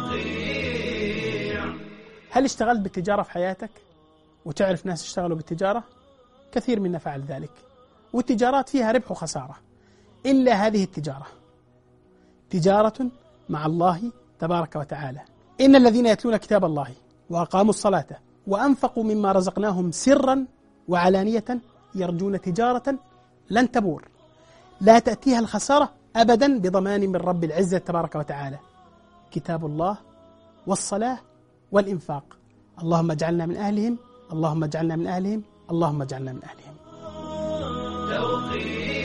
هل اشتغلت بالتجارة في حياتك وتعرف ناس اشتغلوا بالتجارة؟ كثير منا فعل ذلك، والتجارات فيها ربح وخسارة، إلا هذه التجارة تجارة مع الله تبارك وتعالى. إن الذين يتلون كتاب الله وأقاموا الصلاة وأنفقوا مما رزقناهم سرا وعلانية يرجون تجارة لن تبور لا تأتيها الخسارة أبدا بضمان من رب العزة تبارك وتعالى. كتاب الله والصلاة والإنفاق. اللهم اجعلنا من أهلهم، اللهم اجعلنا من أهلهم، اللهم اجعلنا من أهلهم.